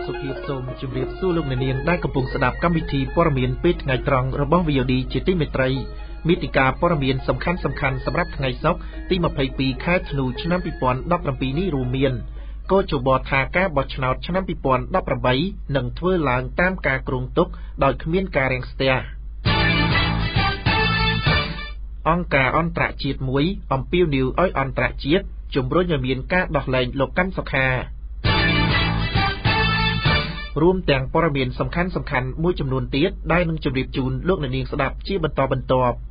សុភាសូមជម្រាបសួរលោកអ្នកនាងដែលកំពុងស្ដាប់កម្មវិធីព័ត៌មានពេលថ្ងៃត្រង់របស់ VOD ជាទីមេត្រីមេតិការព័ត៌មានសំខាន់ៗសម្រាប់ថ្ងៃសុក្រទី22ខែធ្នូឆ្នាំ2017នេះរួមមានកោជបថាការបោះឆ្នោតឆ្នាំ2018នឹងធ្វើឡើងតាមការគ្រោងទុកដោយគ្មានការរាំងស្ទះអង្គការអន្តរជាតិមួយអំពាវនាវឲ្យអន្តរជាតិជំរុញឲ្យមានការដោះលែងលោកកាន់សុខារួមទាំងព័ត៌មានសំខាន់ៗមួយចំនួនទៀតដែលនឹងជម្រាបជូនលោកអ្នកនាងស្ដាប់ជាបន្តបន្ទាប់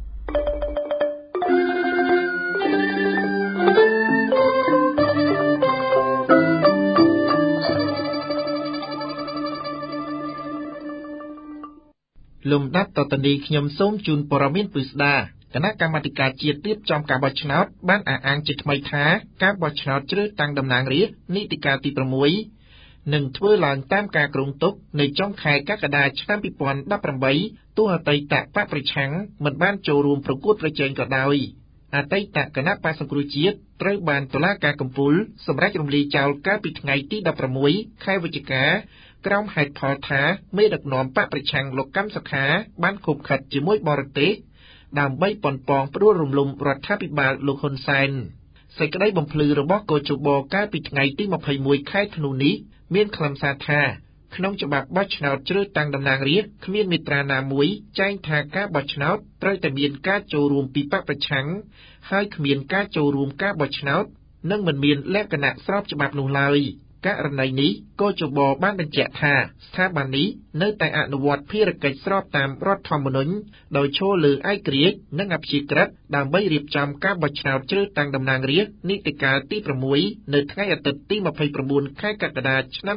លំដាប់តទៅនេះខ្ញុំសូមជូនព័ត៌មានពិស្ដាគណៈកម្មាធិការជាតិរៀបចំការបោះឆ្នោតបានអះអាងជាថ្មីថាការបោះឆ្នោតជ្រើសតាំងតំណាងរាស្ត្រនីតិកាលទី6នឹងធ្វើឡើងតាមការគ្រោងទុកនៅចុងខែកក្កដាឆ្នាំ2018ទោះអតីតបកប្រឆាំងមិនបានចូលរួមប្រកួតប្រជែងក៏ដោយអតីតគណៈបក្សសង្គ្រោះជាតិត្រូវបានតុលាការកំពូលសម្រេចរំលាយចោលកាលពីថ្ងៃទី16ខែវិច្ឆិកាក្រោមហេតុផលថាមេដឹកនាំបកប្រឆាំងលោកកម្មសខាបានខុបខិតជាមួយបរទេសដើម្បីប៉ុនប៉ងផ្ដួលរំលំរដ្ឋាភិបាលលោកហ៊ុនសែនសេចក្តីបំភ្លឺរបស់កោជបកាលពីថ្ងៃទី21ខែធ្នូនេះមានខ្លឹមសារថាក្នុងច្បាប់បោះឆ្នោតជ្រើសតាំងតំណាងរាស្ត្រគ្មានមាត្រាណាមួយចែងថាការបោះឆ្នោតត្រូវតែមានការចូលរួមពីបកប្រឆាំងហើយគ្មានការចូលរួមការបោះឆ្នោតនិងមិនមានលក្ខណៈស្របច្បាប់នោះឡើយករណីនេះកោជបបានបញ្ជាក់ថាស្ថាប័ននេះនៅតែអនុវត្តភារកិច្ចស្របតាមរដ្ឋធម្មនុញ្ញដោយឈលលើឯករាជ្យនិងអព្យាក្រឹតដើម្បីរៀបចំការបោះឆ្នោតជ្រើសតាំងតំណាងរាស្ត្រនីតិកាលទី6នៅថ្ងៃអាទិត្យទី29ខែកក្កដាឆ្នាំ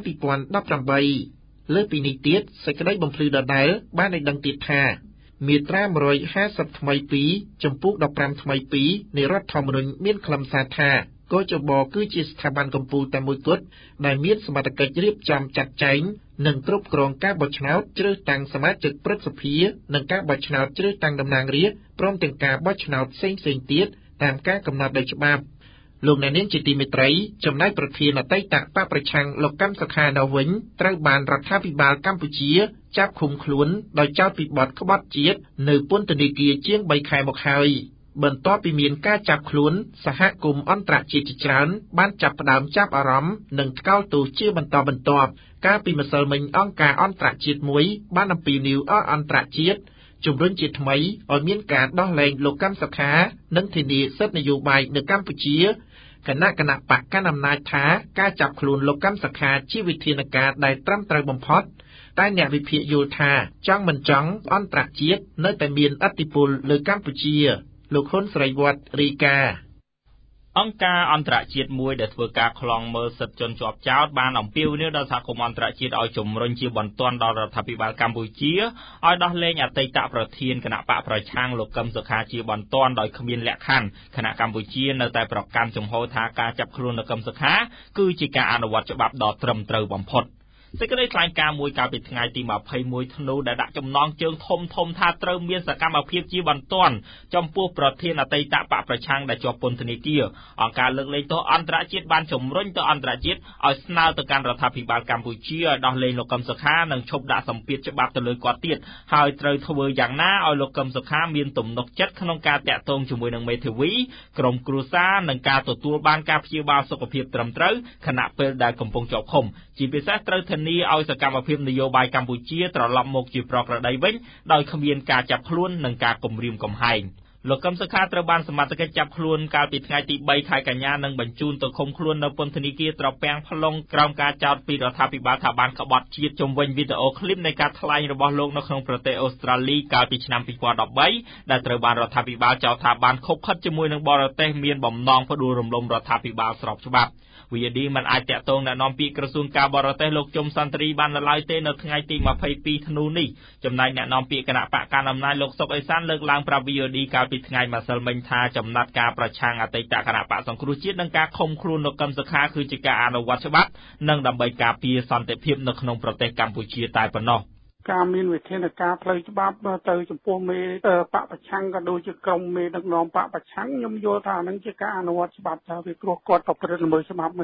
2018លើពីនេះទៀតសេចក្តីបំភ្លឺដដែលបានឲ្យដឹងទៀតថាមាត្រា150ថ្មី2ចំពោះ15ថ្មី2នៃរដ្ឋធម្មនុញ្ញមានខ្លឹមសារថាកោជបគឺជាស្ថាប័នកំពូលតែមួយគត់ដែលមានសមត្ថកិច្ចរៀបចំចាត់ចែងនិងគ្រប់គ្រងការបោះឆ្នោតជ្រើសតាំងសមាជិកព្រឹទ្ធសភានិងការបោះឆ្នោតជ្រើសតាំងតំណាងរាស្ត្រព្រមទាំងការបោះឆ្នោតផ្សេងៗទៀតតាមការកំណត់ដោយច្បាប់លោកអ្នកនាងជាទីមេត្រីចំណែកប្រធានអតីតបកប្រឆាំងលោកកម្មសខានៅវិញត្រូវបានរដ្ឋាភិបាលកម្ពុជាចាប់ឃុំខ្លួនដោយចោទពីបទក្បត់ជាតិនៅពន្ធនាគារជាង3ខែមកហើយបន្ទាប់ពីមានការចាប់ខ្លួនសហគមន៍អន្តរជាតិជាច្រើនបានចាប់ផ្ដើមចាប់អារម្មណ៍និងថ្កោលទោសជាបន្តបន្ទាប់កាលពីម្សិលមិញអង្គការអន្តរជាតិមួយបានអំពាវនាវឲ្យអន្តរជាតិជំរុញជាថ្មីឲ្យមានការដោះលែងលោកកម្មសខានិងធានាសិទ្ធិនយោបាយនៅកម្ពុជាគណៈបកកណ្ដាលអំណាចថាការចាប់ខ្លួនលោកកម្មសខាជាវិធានការដែលត្រឹមត្រូវបំផុតតែអ្នកវិភាគយល់ថាចង់មិនចង់អន្តរជាតិនៅតែមានឥទ្ធិពលលើកម្ពុជាលោកហ៊ុនស្រីវត្តរីកាអង្គការអន្តរជាតិមួយដែលធ្វើការខ្លងមើលសិទ្ធិជនជាប់ចោទបានអំពាវនាវដល់សហគមន៍អន្តរជាតិឲ្យជំរុញជាបន្ទាន់ដល់រដ្ឋាភិបាលកម្ពុជាឲ្យដោះលែងអតីតប្រធានគណៈបកប្រឆាំងលោកកឹមសុខាជាបន្ទាន់ដោយគ្មានលក្ខខណ្ឌគណៈកម្ពុជានៅតែប្រកាន់ជំហរថាការចាប់ខ្លួនលោកកឹមសុខាគឺជាការអនុវត្តច្បាប់ដ៏ត្រឹមត្រូវបំផុតសេចក្តីថ្លែងការណ៍មួយកាលពីថ្ងៃទី21ធ្នូដែលដាក់ចំណងជើងធំថាត្រូវមានសកម្មភាពជាបន្ទាន់ចំពោះប្រធានអតីតបកប្រឆាំងដែលជាប់ពន្ធនាគារអង្គការលើកលែងទោសអន្តរជាតិបានជំរុញទៅអន្តរជាតិឲ្យស្នើទៅកាន់រដ្ឋាភិបាលកម្ពុជាឲ្យដោះលែងលោកកឹមសុខានិងឈប់ដាក់សម្ពាធច្បាប់ទៅលើគាត់ទៀតហើយត្រូវធ្វើយ៉ាងណាឲ្យលោកកឹមសុខាមានទំនុកចិត្តក្នុងការតាក់ទងជាមួយនឹងមេធាវីក្រុមគ្រួសារនិងការទទួលបានការព្យាបាលសុខភាពត្រឹមត្រូវខណៈពេលដែលកំពុងជាប់ឃុំជាពិសេសត្រូវធានាឲ្យសកម្មភាពនយោបាយកម្ពុជាត្រឡប់មកជាប្រក្រតីវិញដោយគ្មានការចាប់ខ្លួននិងការគំរាមកំហែងលោកកឹមសុខាត្រូវបានសមត្ថកិច្ចចាប់ខ្លួនកាលពីថ្ងៃទី3ខែកញ្ញានិងបញ្ជូនទៅឃុំខ្លួននៅពន្ធនាគារត្រពាំង plong ក្រោមការចោទពីរដ្ឋាភិបាលថាបានក្បត់ជាតិជំវិញវីដេអូឃ្លីបនៃការថ្លែងរបស់លោកនៅក្នុងប្រទេសអូស្ត្រាលីកាលពីឆ្នាំ2013ដែលត្រូវបានរដ្ឋាភិបាលចោទថាបានខុបខិតជាមួយនឹងបរទេសមានបំណងផ្ដួលរំលំរដ្ឋាភិបាលស្របច្បាប់VOD មិនអាចតាក់ទងណែនាំពាក្យក្រសួងការបរទេសលោកជុំសន្តិរីបាននៅឡើយទេនៅថ្ងៃទី22ធ្នូនេះចំណែកណែនាំពាក្យគណៈបកកណ្ដាលអំណាចលោកសុកអេសានលើកឡើងប្រាប់ VOD កាលពីថ្ងៃម្សិលមិញថាចំណាត់ការប្រឆាំងអតីតគណៈបកសង្គ្រោះជាតិនិងការឃុំខ្លួនលោកកឹមសុខាគឺជាការអនុវត្តច្បាប់និងដើម្បីការពារសន្តិភាពនៅក្នុងប្រទេសកម្ពុជាតែប៉ុណ្ណោះការមានវិធានការផ្លូវច្បាប់ទៅចំពោះមេបកប្រឆាំងក៏ដូចជាក្រុមមេដឹកនាំបកប្រឆាំងខ្ញុំយល់ថាហ្នឹងជាការអនុវត្តច្បាប់ថាវាគ្រោះគាត់ប្រព្រឹត្តល្មើសច្បាប់មែន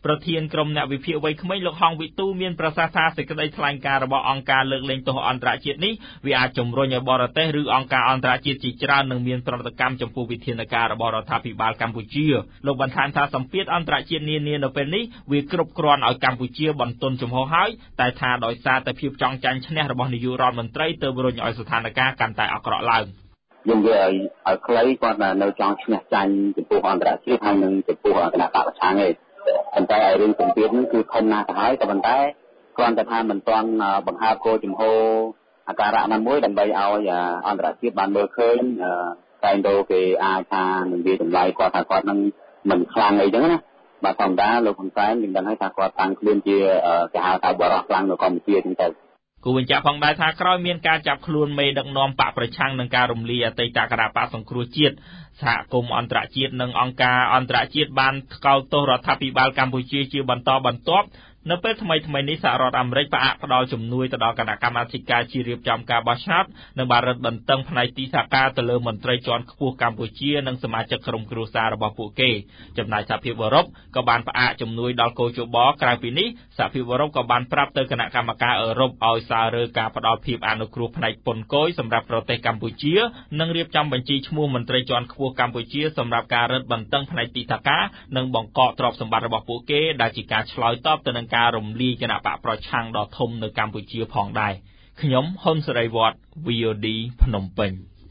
ប្រធានក្រុមអ្នកវិភាគវ័យក្មេងលោកហងវិទូមានប្រសាសន៍ថាសេចក្តីថ្លែងការណ៍របស់អង្គការលើកលែងទោសអន្តរជាតិនេះវាអាចជំរុញឲ្យបរទេសឬអង្គការអន្តរជាតិជាច្រើននឹងមានប្រតិកម្មចំពោះវិធានការរបស់រដ្ឋាភិបាលកម្ពុជាលោកបន្ថែមថាសម្ពាធអន្តរជាតិនានានៅពេលនេះវាគ្រប់គ្រាន់ឲ្យកម្ពុជាបន្ទន់ជំហរហើយតែថាដោយសារតែភាពចង់ចាញ់ឈ្នះរបស់នាយករដ្ឋមន្ត្រីទើបរុញឲ្យស្ថានភាពកាន់តែអាក្រក់ឡើងយើងនិយាយឲ្យខ្លីគាត់នៅចង់ឈ្នះចាញ់ចំពោះអន្តរជាតិហើយនឹងចំពោះគណៈបកប្រឆាំងឯងប៉ុន្តែឲ្យរឿងសម្ពាធនេះគឺធំណាស់ទៅហើយក៏ប៉ុន្តែគ្រាន់តែថាមិនទាន់បង្ហើបគោលជំហរអាការៈណាមួយដើម្បីឲ្យអន្តរជាតិបានមើលឃើញតែងទៅគេអាចថានឹងវាតម្លៃគាត់ថាគាត់នឹងមិនខ្លាំងអីចឹងណាបាទធម្មតាលោកហ៊ុនសែនយើងដឹងហើយថាគាត់តាំងខ្លួនជាគេហៅថាបរិសុទ្ធខ្លាំងនៅកម្ពុជាចឹងទៅគូបញ្ជាក់ផងដែរថាក្រោយមានការចាប់ខ្លួនមេដឹកនាំបកប្រឆាំងនឹងការរំលាយអតីតគណៈបកសង្គ្រោះជាតិសហគមន៍អន្តរជាតិនិងអង្គការអន្តរជាតិបានថ្កោលទោសរដ្ឋាភិបាលកម្ពុជាជាបន្តបន្ទាប់នៅពេលថ្មីនេះសហរដ្ឋអាមេរិកផ្អាកផ្ដល់ជំនួយទៅដល់គណៈកម្មាធិការជាតិរៀបចំការបោះឆ្នោតនិងបានរឹតបន្តឹងផ្នែកទីថាការទៅលើមន្ត្រីជាន់ខ្ពស់កម្ពុជានិងសមាជិកក្រុមគ្រួសាររបស់ពួកគេចំណែកសហភាពអឺរ៉ុបក៏បានផ្អាកជំនួយដល់កោជបក្រៅពីនេះសហភាពអឺរ៉ុបក៏បានប្រាប់ទៅគណៈកម្មការអឺរ៉ុបឲ្យសាររើការផ្ដល់ភាពអនុគ្រោះផ្នែកពន្ធគយសម្រាប់ប្រទេសកម្ពុជានិងរៀបចំបញ្ជីឈ្មោះមន្ត្រីជាន់ខ្ពស់កម្ពុជាសម្រាប់ការរឹតបន្តឹងផ្នែកទីថាការនិងបង្កកទ្រព្យសម្បត្តិរបស់ពួកគេដែលជាការឆ្លើយតបទៅនឹងការរំលាយគណៈបកប្រឆាំងដ៏ធំនៅកម្ពុជាផងដែរខ្ញុំហ៊ុនសេរីវត្ត VOD ភ្នំពេញ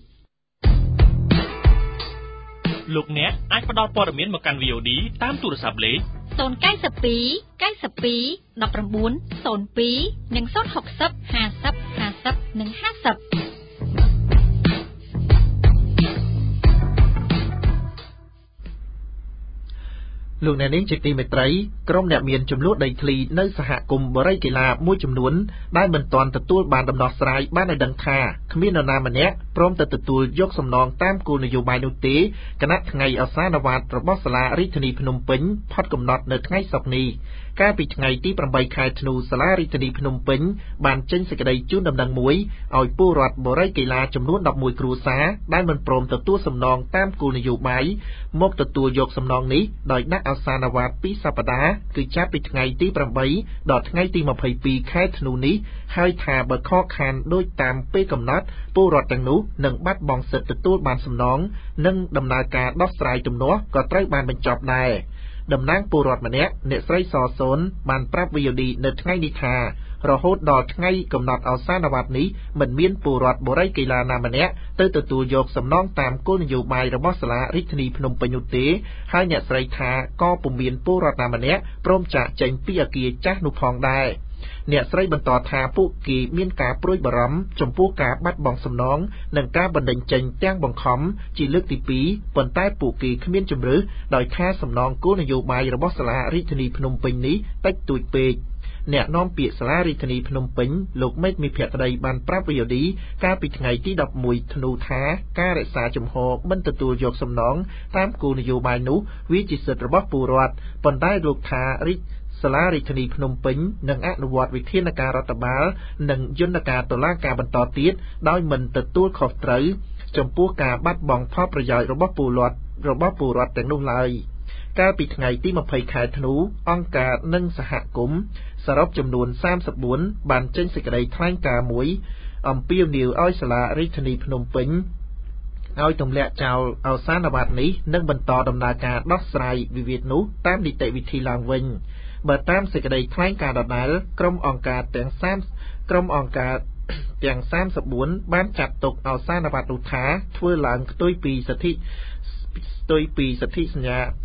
លោកអ្នកអាចផ្ដល់ព័ត៌មានមកកាន់ VOD តាមទូរស័ព្ទលេខ 092 92 19 02និង060 50 50និង50 លោកអ្នកនាងជាទីមេត្រីក្រុមអ្នកមានចំនួនដីធ្លីនៅសហគមន៍បរិយាកីឡាមួយចំនួនដែលមិនទាន់ទទួលបានដំណោះស្រាយបានឲ្យដឹងថាគ្មាននរណាម្នាក់ព្រមទៅទទួលយកសំណងតាមគោលនយោបាយនោះទេគណៈថ្ងៃអសានវត្តរបស់សាលារាជធានីភ្នំពេញផុតកំណត់នៅថ្ងៃសុក្រនេះកាលពីថ្ងៃទី8ខែធ្នូសាលារាជធានីភ្នំពេញបានចេញសេចក្តីជូនដំណឹងមួយឲ្យពលរដ្ឋបរិយាកីឡាចំនួន11គ្រួសារដែលមិនព្រមទទួលសំណងតាមគោលនយោបាយមកទទួលយកសំណងនេះដោយដាក់អសានវត្ត2សប្តាហ៍គឺចាប់ពីថ្ងៃទី8ដល់ថ្ងៃទី22ខែធ្នូនេះហើយថាបើខកខានដោយតាមពេលកំណត់ពលរដ្ឋទាំងនោះនឹងបាត់បង់សិទ្ធិទទួលបានសំណងនិងដំណើរការដោះស្រាយទំនាស់ក៏ត្រូវបានបញ្ចប់ដែរតំណាងពលរដ្ឋម្នាក់អ្នកស្រីសសូនបានប្រាប់ VOD នៅថ្ងៃនេះថារហូតដល់ថ្ងៃកំណត់អសានវត្តនេះមិនមានពលរដ្ឋបរិយាកីឡាណាម្នាក់ទៅទទួលយកសំណងតាមគោលនយោបាយរបស់សាលារាជធានីភ្នំពេញនោះទេហើយអ្នកស្រីថាក៏ពុំមានពលរដ្ឋណាម្នាក់ព្រមចាកចេញពីអគារចាស់នោះផងដែរអ្នកស្រីបន្តថាពួកគេមានការព្រួយបារម្ភចំពោះការបាត់បង់សំណងនិងការបណ្តេញចេញទាំងបង្ខំជាលើកទី2ប៉ុន្តែពួកគេគ្មានជំរឿសដោយថាសំណងគោលនយោបាយរបស់សាលារាជធានីភ្នំពេញនេះតិចតួចពេកអ្នកនាំពាក្យសាលារាជធានីភ្នំពេញលោកមេឃមីភក្តីបានប្រាប់ VOD កាលពីថ្ងៃទី11ធ្នូថាការរក្សាជំហរមិនទទួលយកសំណងតាមគោលនយោបាយនោះវាជាសិទ្ធិរបស់ពលរដ្ឋប៉ុន្តែលោកថាសាលារាជធានីភ្នំពេញនឹងអនុវត្តវិធានការរដ្ឋបាលនិងយន្តការតុលាការបន្តទៀតដោយមិនទទួលខុសត្រូវចំពោះការបាត់បង់ផលប្រយោជន៍របស់ពលរដ្ឋទាំងនោះឡើយកាលពីថ្ងៃទី20ខែធ្នូអង្គការនិងសហគមន៍សរុបចំនួន34បានចេញសេចក្តីថ្លែងការណ៍មួយអំពាវនាវឲ្យសាលារាជធានីភ្នំពេញឲ្យទម្លាក់ចោលអសានវត្តនេះនិងបន្តដំណើរការដោះស្រាយវិវាទនោះតាមនីតិវិធីឡើងវិញបើតាមសេចក្តីថ្លែងការណ៍ដដែលក្រុមអង្គការទាំង34បានចាត់ទុកអសានវត្តនោះថាធ្វើឡើងផ្ទុយពីសន្ធិស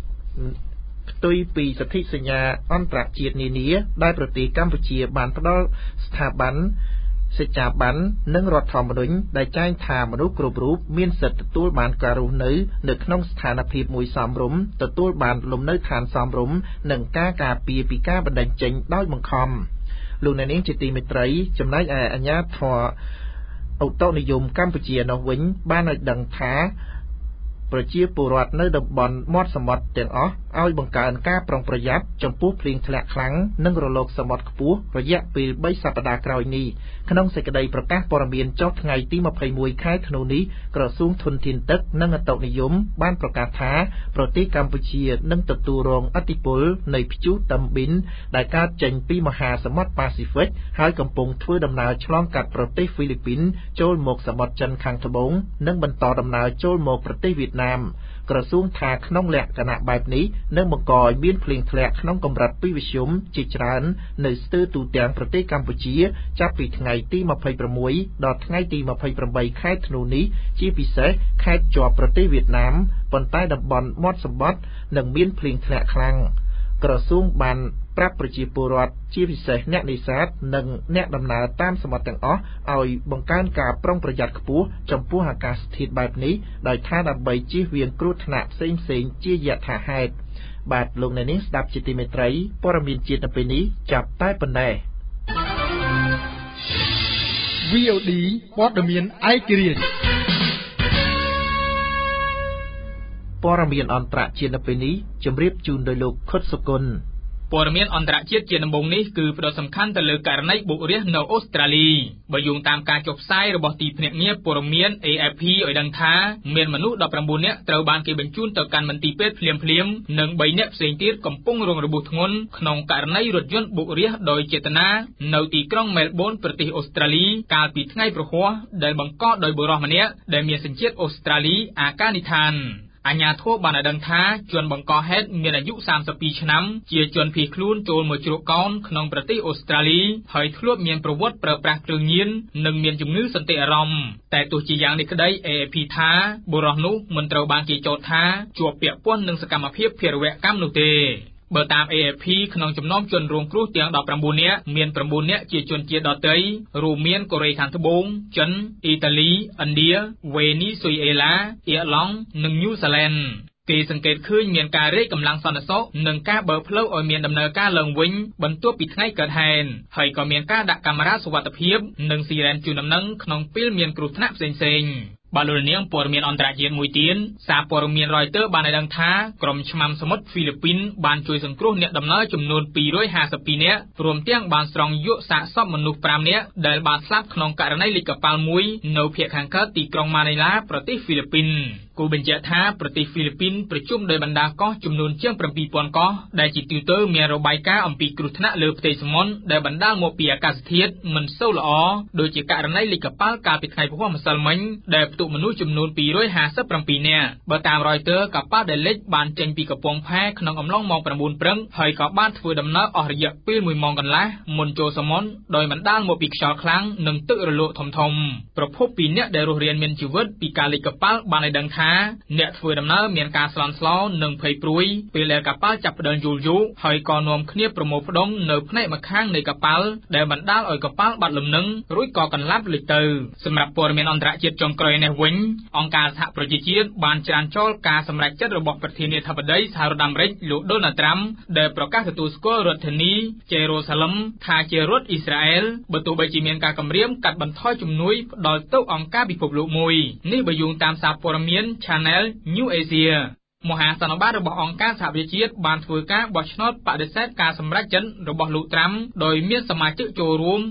ញ្ញាអន្តរជាតិនានាដែលប្រទេសកម្ពុជាបានផ្ដល់ស្ថាប័នសេចក្ដីបាននិងរដ្ឋធម្មនុញ្ញដែលចែងថាមនុស្សគ្រប់រូបមានសិទ្ធិទទួលបានការរស់នៅក្នុងស្ថានភាពមួយសមរម្យទទួលបានលំនៅឋានសមរម្យនិងការការពារពីការបណ្តេញចេញដោយបង្ខំលោកអ្នកនាងជាទីមេត្រីចំណែកឯអាជ្ញាធរឧតុនិយមកម្ពុជានោះវិញបានឲ្យដឹងថាប្រជាពលរដ្ឋនៅតំបន់មាត់សមុទ្រទាំងអស់ឲ្យបង្កើនការប្រុងប្រយ័ត្នចំពោះភ្លៀងធ្លាក់ខ្លាំងនិងរលកសមុទ្រខ្ពស់រយៈពេល3សប្តាហ៍ក្រោយនេះក្នុងសេចក្តីប្រកាសព័ត៌មានចុះថ្ងៃទី21ខែធ្នូនេះក្រសួងធនធានទឹកនិងឧតុនិយមបានប្រកាសថាប្រទេសកម្ពុជានឹងទទួលរងឥទ្ធិពលនៃព្យុះតាំប៊ីនដែលកើតចេញពីមហាសមុទ្រប៉ាស៊ីហ្វិកហើយកំពុងធ្វើដំណើរឆ្លងកាត់ប្រទេសហ្វីលីពីនចូលមកសមុទ្រចិនខាងត្បូងនិងបន្តដំណើរចូលមកប្រទេសវៀតណាមក្រសួងថាក្នុងលក្ខណៈបែបនេះនឹងបង្កឲ្យមានភ្លៀងធ្លាក់ក្នុងកម្រិតពីមធ្យមជាច្រើននៅស្ទើរទូទាំងប្រទេសកម្ពុជាចាប់ពីថ្ងៃទី26ដល់ថ្ងៃទី28ខែធ្នូនេះជាពិសេសខេត្តជាប់ប្រទេសវៀតណាមប៉ុន្តែតំបន់មាត់សមុទ្រនឹងមានភ្លៀងធ្លាក់ខ្លាំងក្រសួងបានប្រាប់ប្រជាពលរដ្ឋជាពិសេសអ្នកនេសាទនិងអ្នកដំណើរតាមសមុទ្រទាំងអស់ឲ្យបង្កើនការប្រុងប្រយ័ត្នខ្ពស់ចំពោះអាកាសធាតុបែបនេះដោយថាដើម្បីជៀសវាងគ្រោះថ្នាក់ផ្សេងៗជាយថាហេតុបាទលោកអ្នកនាងស្ដាប់ជាទីមេត្រីព័ត៌មានជាតិនៅពេលនេះចាប់តែប៉ុណ្ណេះ VOD ព័ត៌មានឯករាជ្យព័ត៌មានអន្តរជាតិនៅពេលនេះជម្រាបជូនដោយលោកខុតសុគន្ធព័ត៌មានអន្តរជាតិជាដំបូងនេះគឺផ្ដោតសំខាន់ទៅលើករណីបុករាសនៅអូស្ត្រាលីបើយោងតាមការចុះផ្សាយរបស់ទីភ្នាក់ងារព័ត៌មាន AFP ឲ្យដឹងថាមានមនុស្ស19នាក់ត្រូវបានគេបញ្ជូនទៅកាន់មន្ទីរពេទ្យភ្លាមៗនិង3នាក់ផ្សេងទៀតកំពុងរងរបួសធ្ងន់ក្នុងករណីរថយន្តបុករាសដោយចេតនានៅទីក្រុងមែលប៊នប្រទេសអូស្ត្រាលីកាលពីថ្ងៃព្រហស្បតិ៍ដែលបង្កដោយបុរសម្នាក់ដែលមានសញ្ជាតិអូស្ត្រាលីអាកានីថានអាជ្ញាធរបានឲ្យដឹងថាជនបង្កហេតុមានអាយុ32ឆ្នាំជាជនភៀសខ្លួនចូលមកជ្រកកោនក្នុងប្រទេសអូស្ត្រាលីហើយធ្លាប់មានប្រវត្តិប្រើប្រាស់គ្រឿងញៀននិងមានជំងឺសន្តិអារម្មណ៍តែទោះជាយ៉ាងនេះក្តី AFP ថាបុរសនោះមិនត្រូវបានគេចោទថាជាប់ពាក់ព័ន្ធនឹងសកម្មភាពភេរវកម្មនោះទេបើតាម AFP ក្នុងចំណោមជនរងគ្រោះទាំង19នាក់មាន9នាក់ជាជនជាតិដទៃរួមមានកូរ៉េខាងត្បូងចិនអ៊ីតាលីឥណ្ឌាវេនីស៊ុយអេឡាអ៊ីរឡង់និងញូហ្សេឡង់គេសង្កេតឃើញមានការរែកកម្លាំងសន្តិសុខនិងការបើកផ្លូវឲ្យមានដំណើរការឡើងវិញបន្ទាប់ពីថ្ងៃកើតហេតុហើយក៏មានការដាក់កាមេរ៉ាសុវត្ថិភាពនិងស៊ីរ៉ែនជូនដំណឹងក្នុងពេលមានគ្រោះថ្នាក់ផ្សេងៗបាទលោកនាងព័ត៌មានអន្តរជាតិមួយទៀតសារព័ត៌មាន Reuters បានឲ្យដឹងថាក្រុមឆ្មាំសមុទ្រហ្វីលីពីនបានជួយសង្គ្រោះអ្នកដំណើរចំនួន252នាក់រួមទាំងបានស្រង់យកសាកសពមនុស្ស5នាក់ដែលបានស្លាប់ក្នុងករណីលិចកប៉ាល់មួយនៅភាគខាងកើតទីក្រុងម៉ានីឡាប្រទេសហ្វីលីពីនគូបញ្ជាក់ថាប្រទេសហ្វីលីពីនប្រជុំដោយបណ្ដាកោះចំនួនជាង 7000 កោះដែលជាទូទៅមានរបាយការណ៍អំពីគ្រោះថ្នាក់លើផ្ទៃសមុទ្រដែលបណ្ដាលមកពីអាកាសធាតុមិនសូវល្អដូចជាករណីលិចកប៉ាល់កាលពីថ្ងៃពុធម្សិលមិញដែលផ្ទុកមនុស្សចំនួន257នាក់បើតាម Reuters កប៉ាល់ដែលលិចបានចេញពីកំពង់ផែក្នុងអំឡុងម៉ោង 9 ព្រឹកហើយក៏បានធ្វើដំណើរអស់រយៈពេល1ម៉ោងកន្លះមុនចូលសមុទ្រដោយបណ្ដាលមកពីខ្យល់ខ្លាំងនិងទឹករលកធំៗប្រភពពីអ្នកដែលរស់រានមានជីវិតពីការលិចកប៉ាល់បានឲ្យដឹងថាអ្នកធ្វើដំណើរមានការស្លន់ស្លោនិងភ័យព្រួយពេលដែលកប៉ាល់ចាប់ផ្ដើមយល់យោហើយក៏នាំគ្នាប្រមូលផ្ដុំនៅផ្នែកម្ខាងនៃកប៉ាល់ដែលបណ្ដាលឲ្យកប៉ាល់បាត់លំនឹងរួចក៏កន្លាប់លិចទៅសម្រាប់ព័ត៌មានអន្តរជាតិចុងក្រោយនេះវិញអង្គការសហប្រជាជាតិបានច្រានចោលការសម្រេចចិត្តរបស់ប្រធានាធិបតីសហរដ្ឋអាមេរិកលោកដូណាល់ត្រាំដែលប្រកាសទទួលស្គាល់រដ្ឋធានីយេរូសាឡឹមថាជារដ្ឋអ៊ីស្រាអែលបើទោះបីជាមានការគម្រាមកាត់បន្ថយជំនួយផ្ដល់ទៅអង្គការពិភពលោកមួយនេះបើយោងតាមសារព័ត៌មាន Channel New Asia មហាសន្និបាតរបស់អង្គការសហប្រជាជាតិបានធ្វើការបោះឆ្នោតបដិសេធការសម្រេចចិត្តរបស់លោកត្រាំដោយមានសមាជិកចូលរួម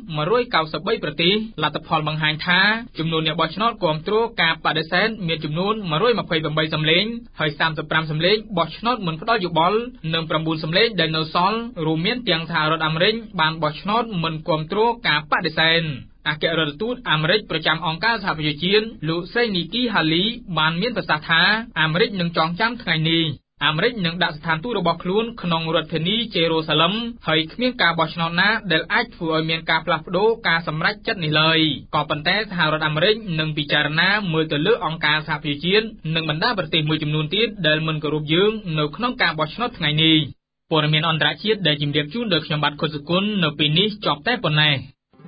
193ប្រទេសលទ្ធផលបង្ហាញថាចំនួនអ្នកបោះឆ្នោតគាំទ្រការបដិសេធមានចំនួន128សំឡេងហើយ35សំឡេងបោះឆ្នោតមិនផ្ដល់យោបល់និង9សំឡេងដែលនៅសល់រួមមានទាំងសហរដ្ឋអាមេរិកបានបោះឆ្នោតមិនគាំទ្រការបដិសេធអគ្គរដ្ឋទូតអាមេរិកប្រចាំអង្គការសហប្រជាជាតិលោកសេនីគីហាលីបានមានប្រសាសន៍ថាអាមេរិកនឹងចងចាំថ្ងៃនេះអាមេរិកនឹងដាក់ស្ថានទូតរបស់ខ្លួនក្នុងរដ្ឋធានីយេរូសាឡឹមហើយគ្មានការបោះឆ្នោតណាដែលអាចធ្វើឲ្យមានការផ្លាស់ប្ដូរការសម្រេចចិត្តនេះឡើយក៏ប៉ុន្តែសហរដ្ឋអាមេរិកនឹងពិចារណាមើលទៅលើអង្គការសហប្រជាជាតិនិងបណ្ដាប្រទេសមួយចំនួនទៀតដែលមិនគោរពយើងនៅក្នុងការបោះឆ្នោតថ្ងៃនេះព័ត៌មានអន្តរជាតិដែលជម្រាបជូនដោយខ្ញុំបាទខុសសុគន្ធនៅពេលនេះចប់តែប៉ុណ្ណេះ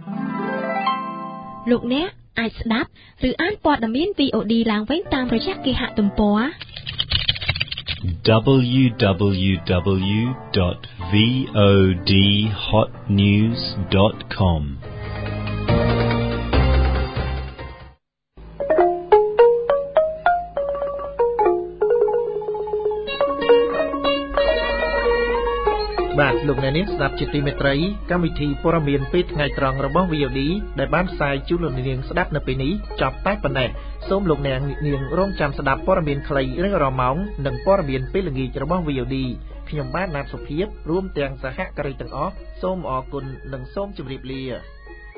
លោកអ្នកអាចស្ដាប់ឬអានព័ត៌មាន VOD ឡើងវិញតាមរយៈគេហទំព័រ www.vodhotnews.com បាទលោកអ្នកនាងស្ដាប់ជាទីមេត្រីកម្មវិធីព័ត៌មានពេលថ្ងៃត្រង់របស់ VOD ដែលបានផ្សាយជូនលោកអ្នកនាងស្ដាប់នៅពេលនេះចប់តែប៉ុណ្ណេះសូមលោកអ្នកនាងរងចាំស្ដាប់ព័ត៌មានខ្លីរៀងរាល់ម៉ោងនិងព័ត៌មានពេលល្ងាចរបស់ VOD ខ្ញុំបាទណាតសុភាពរួមទាំងសហការីទាំងអស់សូមអរគុណនិងសូមជម្រាបលា